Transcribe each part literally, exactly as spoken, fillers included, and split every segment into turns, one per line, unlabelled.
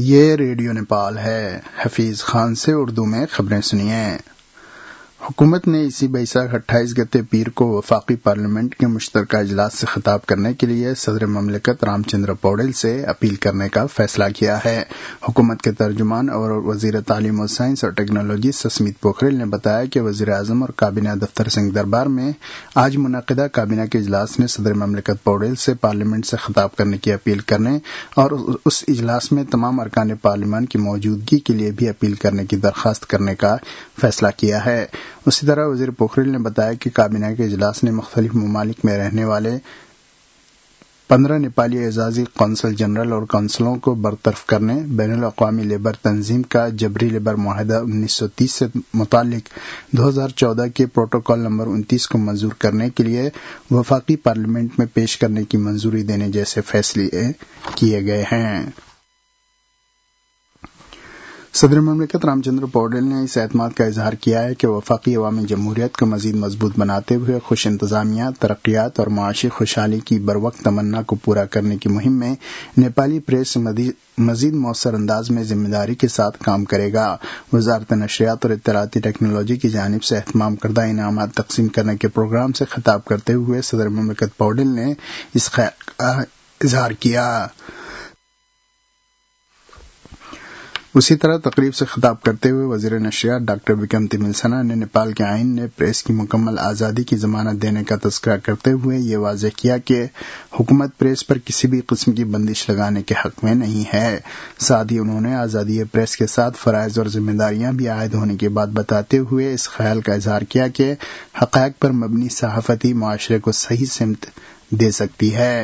یہ ریڈیو نیپال ہے۔ حفیظ خان سے اردو میں خبریں سنیے۔ حکومت نے اسی بیساکھ اٹھائیس گتے پیر کو وفاقی پارلیمنٹ کے مشترکہ اجلاس سے خطاب کرنے کے لیے صدر مملکت رام چندر پوڈل سے اپیل کرنے کا فیصلہ کیا ہے۔ حکومت کے ترجمان اور وزیر تعلیم و سائنس اور ٹیکنالوجی سسمیت پوکھریل نے بتایا کہ وزیر اعظم اور کابینہ دفتر سنگھ دربار میں آج منعقدہ کابینہ کے اجلاس نے صدر مملکت پوڈل سے پارلیمنٹ سے خطاب کرنے کی اپیل کرنے اور اس اجلاس میں تمام ارکان پارلیمان کی موجودگی کے لیے بھی اپیل کرنے کی درخواست کرنے کا فیصلہ کیا ہے۔ اسی طرح وزیر پوکھریل نے بتایا کہ کابینہ کے اجلاس نے مختلف ممالک میں رہنے والے پندرہ نیپالی اعزازی قونصل جنرل اور قونصلوں کو برطرف کرنے، بین الاقوامی لیبر تنظیم کا جبری لیبر معاہدہ انیس سو تیس سے متعلق دو ہزار چودہ کے پروٹوکول نمبر انتیس کو منظور کرنے کے لیے وفاقی پارلیمنٹ میں پیش کرنے کی منظوری دینے جیسے فیصلے کیے گئے ہیں۔ صدر مملکت رام چندر پوڈل نے اس اعتماد کا اظہار کیا ہے کہ وفاقی عوامی جمہوریت کو مزید مضبوط بناتے ہوئے خوش انتظامیہ، ترقیات اور معاشی خوشحالی کی بروقت تمنا کو پورا کرنے کی مہم میں نیپالی پریس مزید مؤثر انداز میں ذمہ داری کے ساتھ کام کرے گا۔ وزارت نشریات اور اطلاعاتی ٹیکنالوجی کی جانب سے اہتمام کردہ انعامات تقسیم کرنے کے پروگرام سے خطاب کرتے ہوئے صدر مملکت پوڈل نے اس خیال کا اظہار کیا۔ اسی طرح تقریب سے خطاب کرتے ہوئے وزیر نشریات ڈاکٹر وکرم تملسنا نے نیپال کے آئین نے پریس کی مکمل آزادی کی ضمانت دینے کا تذکرہ کرتے ہوئے یہ واضح کیا کہ حکومت پریس پر کسی بھی قسم کی بندش لگانے کے حق میں نہیں ہے۔ ساتھ ہی انہوں نے آزادی پریس کے ساتھ فرائض اور ذمہ داریاں بھی عائد ہونے کی بات بتاتے ہوئے اس خیال کا اظہار کیا کہ حقائق پر مبنی صحافتی معاشرے کو صحیح سمت دے سکتی ہے۔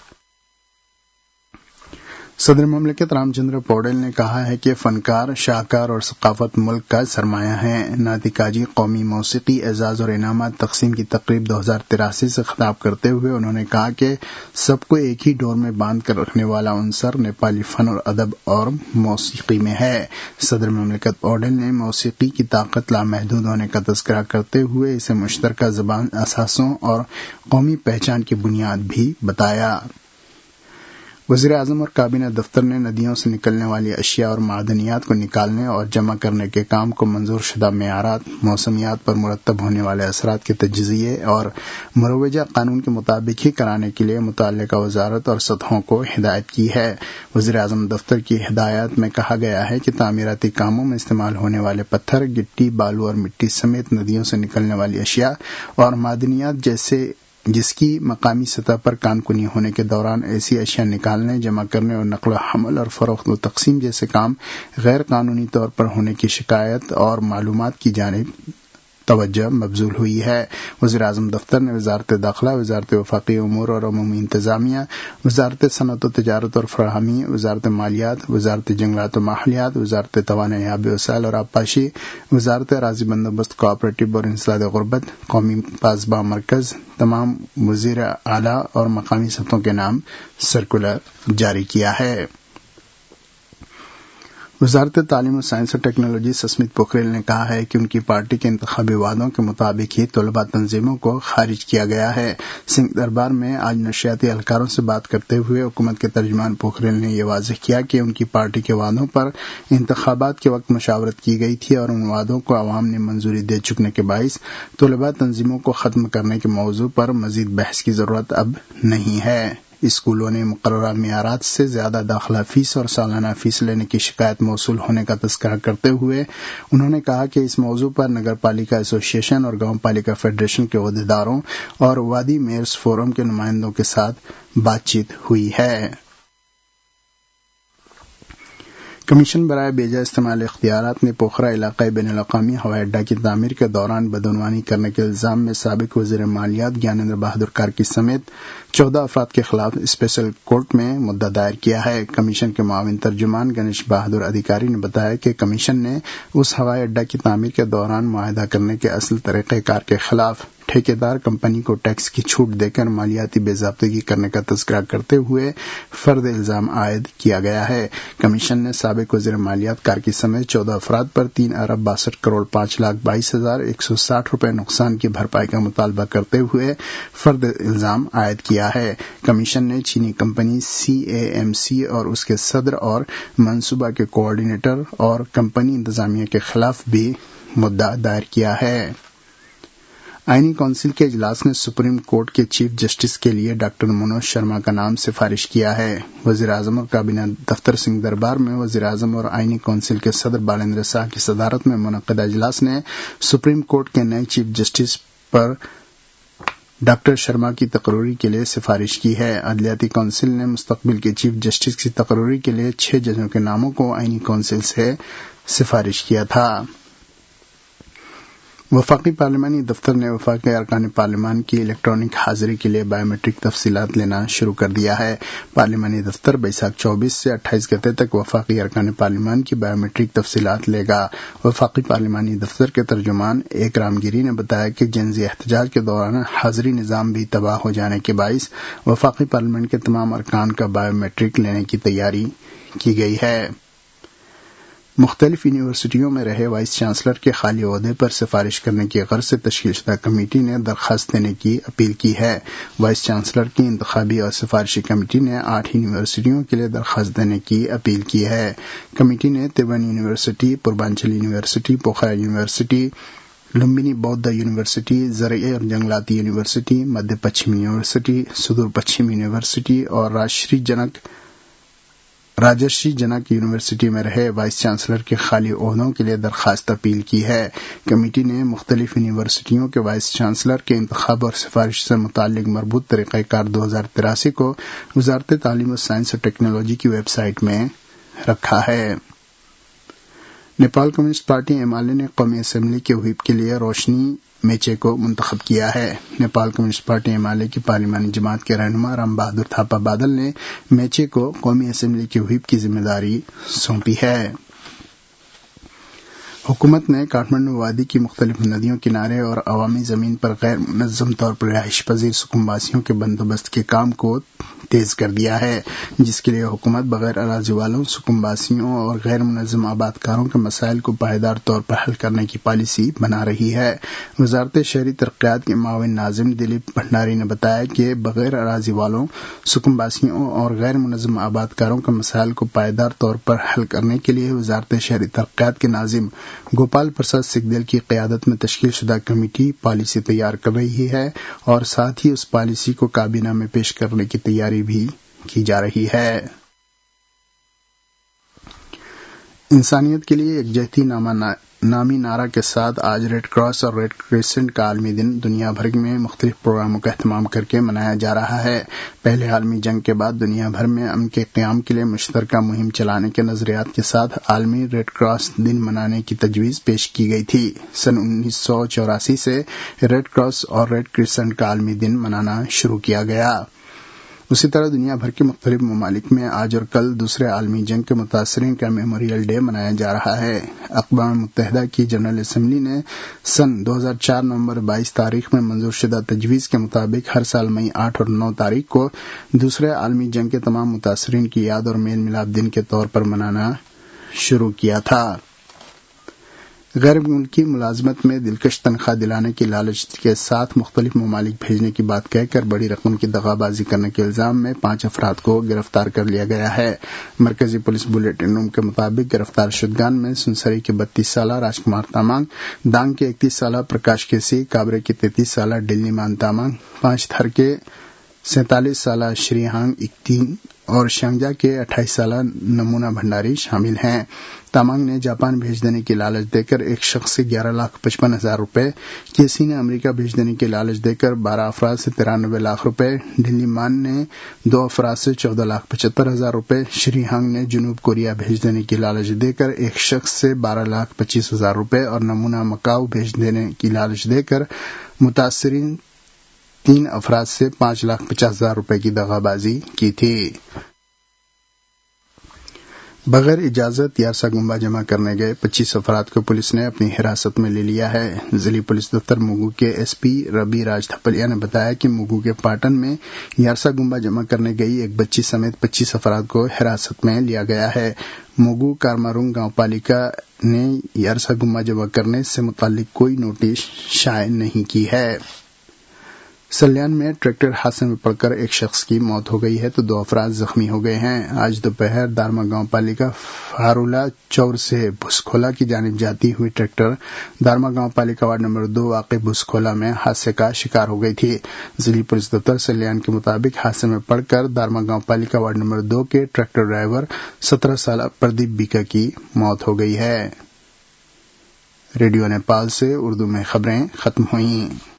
صدر مملکت رام چندر پوڈل نے کہا ہے کہ فنکار، شاہکار اور ثقافت ملک کا سرمایہ ہیں۔ نعت کاجی قومی موسیقی اعزاز اور انعامات تقسیم کی تقریب دو ہزار تراسی سے خطاب کرتے ہوئے انہوں نے کہا کہ سب کو ایک ہی ڈور میں باندھ کر رکھنے والا عنصر نیپالی فن اور ادب اور موسیقی میں ہے۔ صدر مملکت پوڈل نے موسیقی کی طاقت لامحدود ہونے کا تذکرہ کرتے ہوئے اسے مشترکہ زبان اثاثوں اور قومی پہچان کی بنیاد بھی بتایا۔ وزیر اعظم اور کابینہ دفتر نے ندیوں سے نکلنے والی اشیاء اور معدنیات کو نکالنے اور جمع کرنے کے کام کو منظور شدہ معیارات، موسمیات پر مرتب ہونے والے اثرات کے تجزیے اور مروجہ قانون کے مطابق ہی کرانے کے لیے متعلقہ وزارت اور سطحوں کو ہدایت کی ہے۔ وزیر اعظم دفتر کی ہدایات میں کہا گیا ہے کہ تعمیراتی کاموں میں استعمال ہونے والے پتھر، گٹی، بالو اور مٹی سمیت ندیوں سے نکلنے والی اشیاء اور معدنیات جیسے جس کی مقامی سطح پر کانکنی ہونے کے دوران ایسی اشیاء نکالنے، جمع کرنے اور نقل و حمل اور فروخت و تقسیم جیسے کام غیر قانونی طور پر ہونے کی شکایت اور معلومات کی جانب توجہ مبذول ہوئی ہے۔ وزیر اعظم دفتر نے وزارت داخلہ، وزارت وفاقی امور اور عمومی انتظامیہ، وزارت صنعت و تجارت اور فراہمی، وزارت مالیات، وزارت جنگلات و ماحولیات، وزارت توانائی آبی وسائل اور آبپاشی، وزارت اراضی بندوبست کوآپریٹو اور انسداد غربت، قومی پاسباں مرکز، تمام وزیر اعلیٰ اور مقامی سطحوں کے نام سرکولر جاری کیا ہے۔ وزارت تعلیم و سائنس اور ٹیکنالوجی سسمیت پوکھریل نے کہا ہے کہ ان کی پارٹی کے انتخابی وعدوں کے مطابق ہی طلباء تنظیموں کو خارج کیا گیا ہے۔ سنگھ دربار میں آج نشریاتی اہلکاروں سے بات کرتے ہوئے حکومت کے ترجمان پوکھریل نے یہ واضح کیا کہ ان کی پارٹی کے وعدوں پر انتخابات کے وقت مشاورت کی گئی تھی اور ان وعدوں کو عوام نے منظوری دے چکنے کے باعث طلباء تنظیموں کو ختم کرنے کے موضوع پر مزید بحث کی ضرورت اب نہیں ہے۔ اسکولوں نے مقررہ معیارات سے زیادہ داخلہ فیس اور سالانہ فیس لینے کی شکایت موصول ہونے کا تذکرہ کرتے ہوئے انہوں نے کہا کہ اس موضوع پر نگر پالیکا ایسوسی ایشن اور گاؤں پالیکا فیڈریشن کے عہدیداروں اور وادی میئرز فورم کے نمائندوں کے ساتھ بات چیت ہوئی ہے۔ کمیشن برائے بیجا استعمال اختیارات نے پوکھرا علاقائی بین الاقوامی ہوائی اڈہ کی تعمیر کے دوران بدعنوانی کرنے کے الزام میں سابق وزیر مالیات گیانندر بہادر کارکی سمیت چودہ افراد کے خلاف اسپیشل کورٹ میں مدعا دائر کیا ہے۔ کمیشن کے معاون ترجمان گنیش بہادر ادھیکاری نے بتایا کہ کمیشن نے اس ہوائی اڈہ کی تعمیر کے دوران معاہدہ کرنے کے اصل طریقہ کار کے خلاف ٹھیکیدار کمپنی کو ٹیکس کی چھوٹ دے کر مالیاتی بے ضابطگی کرنے کا تذکرہ کرتے ہوئے فرد الزام عائد کیا گیا ہے۔ کمیشن نے سابق وزیر مالیات کارکی سمیت چودہ افراد پر تین ارب باسٹھ کروڑ پانچ لاکھ بائیس ہزار ایک سو ساٹھ روپے نقصان کی بھرپائی کا مطالبہ کرتے ہوئے فرد الزام عائد کیا ہے۔ کمیشن نے چینی company C A M C اور اس کے صدر اور منصوبہ کے کوآرڈینیٹر اور کمپنی انتظامیہ کے خلاف بھی مدعا دائر کیا ہے۔ آئینی کونسل کے اجلاس نے سپریم کورٹ کے چیف جسٹس کے لیے ڈاکٹر منوج شرما کا نام سفارش کیا ہے۔ وزیر اعظم اور کابینہ دفتر سنگھ دربار میں وزیر اعظم اور آئینی کونسل کے صدر بالندر شاہ کی صدارت میں منعقدہ اجلاس نے سپریم کورٹ کے نئے چیف جسٹس پر ڈاکٹر شرما کی تقرری کے لیے سفارش کی ہے۔ عدلیاتی کونسل نے مستقبل کے چیف جسٹس کی تقرری کے لیے چھ ججوں کے ناموں کو آئینی کونسل سے سفارش کیا تھا۔ وفاقی پارلیمانی دفتر نے وفاقی ارکان پارلیمان کی الیکٹرانک حاضری کے لیے بائیو میٹرک تفصیلات لینا شروع کر دیا ہے۔ پارلیمانی دفتر بیساکھ چوبیس سے اٹھائیس گتے تک وفاقی ارکان پارلیمان کی بائیو میٹرک تفصیلات لے گا۔ وفاقی پارلیمانی دفتر کے ترجمان ایک رام گیری نے بتایا کہ جنزی احتجاج کے دوران حاضری نظام بھی تباہ ہو جانے کے باعث وفاقی پارلیمان کے تمام ارکان کا بائیو میٹرک لینے کی تیاری کی گئی ہے۔ مختلف یونیورسٹیوں میں رہے وائس چانسلر کے خالی عہدے پر سفارش کرنے کی غرض سے تشکیل شدہ کمیٹی نے درخواست دینے کی اپیل کی ہے۔ وائس چانسلر کی انتخابی اور سفارشی کمیٹی نے آٹھ یونیورسٹیوں کے لیے درخواست دینے کی اپیل کی ہے۔ کمیٹی نے تیون university, Purbanchal university, Pokhara university, Lumbini Bauddha university, زرعی اور جنگلاتی university, Madhya Paschim university, Sudur Paschim university اور راجشری جنک راجرشی جنک یونیورسٹی میں رہے وائس چانسلر کے خالی عہدوں کے لیے درخواست اپیل کی ہے۔ کمیٹی نے مختلف یونیورسٹیوں کے وائس چانسلر کے انتخاب اور سفارش سے متعلق مربوط طریقہ کار دو ہزار تراسی کو وزارت تعلیم و سائنس اور ٹیکنالوجی کی ویب سائٹ میں رکھا ہے۔ Nepal communist party M L A نے قومی اسمبلی کے وہیپ کے لیے روشنی میچے کو منتخب کیا ہے۔ Nepal communist party M L A کی پارلیمانی جماعت کے رہنما رام بہادر تھاپا بادل نے میچے کو قومی اسمبلی کے وہیپ کی ذمہ داری سونپی ہے۔ حکومت نے کاٹھمنڈو وادی کی مختلف ندیوں کنارے اور عوامی زمین پر غیر منظم طور پر رہائش پذیر سکم واسیوں کے بندوبست کے کام کو تیز کر دیا ہے، جس کے لیے حکومت بغیر اراضی والوں، سکم واسیوں اور غیر منظم آباد کاروں کے مسائل کو پائیدار طور پر حل کرنے کی پالیسی بنا رہی ہے۔ وزارت شہری ترقیات کے معاون ناظم دلیپ بھنڈاری نے بتایا کہ بغیر اراضی والوں، سکم واسیوں اور غیر منظم آباد کاروں کے مسائل کو پائیدار طور پر حل کرنے کے لیے وزارت شہری ترقیات کے ناظم گوپال پرساد سکھدیل کی قیادت میں تشکیل شدہ کمیٹی پالیسی تیار کر رہی ہے اور ساتھ ہی اس پالیسی کو کابینہ میں پیش کرنے کی تیاری بھی کی جا رہی ہے۔ انسانیت کے لیے یکجہتی نامی نعرہ کے ساتھ آج ریڈ کراس اور ریڈ کریسنٹ کا عالمی دن دنیا بھر میں مختلف پروگراموں کا اہتمام کر کے منایا جا رہا ہے۔ پہلے عالمی جنگ کے بعد دنیا بھر میں امن کے قیام کے لیے مشترکہ مہم چلانے کے نظریات کے ساتھ عالمی ریڈ کراس دن منانے کی تجویز پیش کی گئی تھی۔ سن انیس سو چوراسی سے ریڈ کراس اور ریڈ کریسنٹ کا عالمی دن منانا شروع کیا گیا۔ اسی طرح دنیا بھر کے مختلف ممالک میں آج اور کل دوسرے عالمی جنگ کے متاثرین کا میموریل ڈے منایا جا رہا ہے۔ اقوام متحدہ کی جنرل اسمبلی نے سن دو ہزار چار نومبر بائیس تاریخ میں منظور شدہ تجویز کے مطابق ہر سال مئی آٹھ اور نو تاریخ کو دوسرے عالمی جنگ کے تمام متاثرین کی یاد اور میل ملاپ دن کے طور پر منانا شروع کیا تھا۔ غیر ملکی ملازمت میں دلکش تنخواہ دلانے کی لالچ کے ساتھ مختلف ممالک بھیجنے کی بات کہہ کر بڑی رقم کی دغا بازی کرنے کے الزام میں پانچ افراد کو گرفتار کر لیا گیا ہے۔ مرکزی پولیس بلیٹن روم کے مطابق گرفتار شدگان میں سنسری کے بتیس سالہ راج کمار تامانگ، دانگ کے اکتیس سالہ پرکاش کیسی، کابرے کے تینتیس سالہ ڈلنی مان تامانگ، پانچ تھر کے سینتالیس سالہ شری ہانگ اکتین اور شانگجا کے اٹھائیس سالہ نمونہ بھنڈاری شامل ہیں۔ تامانگ نے جاپان بھیج دینے کی لالچ دے کر ایک شخص سے گیارہ لاکھ پچپن ہزار روپے، کیسی نے امریکہ بھیج دینے کی لالچ دے کر بارہ افراد سے ترانوے لاکھ روپے، ڈلی مان نے دو افراد سے چودہ لاکھ پچہتر ہزار روپے، شری ہانگ نے جنوب کوریا بھیج دینے کی لالچ دے کر ایک شخص سے بارہ لاکھ پچیس ہزار روپے اور نمونہ مکاؤ بھیج دینے کی لالچ دے کر متاثرین تین افراد سے پانچ لاکھ پچاس ہزار روپے کی دغا بازی کی تھی۔ بغیر اجازت یارسا گنبا جمع کرنے گئے پچیس افراد کو پولیس نے اپنی حراست میں لے لیا ہے۔ ضلعی پولیس دفتر مگو کے ایس پی ربی راج تھپلیا نے بتایا کہ مگو کے پاٹن میں یارسا گنبا جمع کرنے گئی ایک بچی سمیت پچیس افراد کو حراست میں لیا گیا ہے۔ مگو کارمارونگ گاؤں پالیکا نے یارسا گنبا جمع کرنے سے متعلق کوئی نوٹس شائع نہیں کی ہے۔ سلیان میں ٹریکٹر حادثے میں پڑ کر ایک شخص کی موت ہو گئی ہے تو دو افراد زخمی ہو گئے ہیں۔ آج دوپہر دارما گاؤں پالیکا فارولا چور سے بھسکھولا کی جانب جاتی ہوئی ٹریکٹر دارما گاؤں پالیکا وارڈ نمبر دو واقع بھسکھولا میں حادثے کا شکار ہو گئی تھی۔ ضلعی پولیس دفتر سلیان کے مطابق حادثے میں پڑ کر دارما گاؤں پالیکا وارڈ نمبر دو کے ٹریکٹر ڈرائیور سترہ سالہ پردیپ بیکا کی موت ہو گئی ہے۔ ریڈیو نیپال سے اردو میں خبریں ختم ہوئیں۔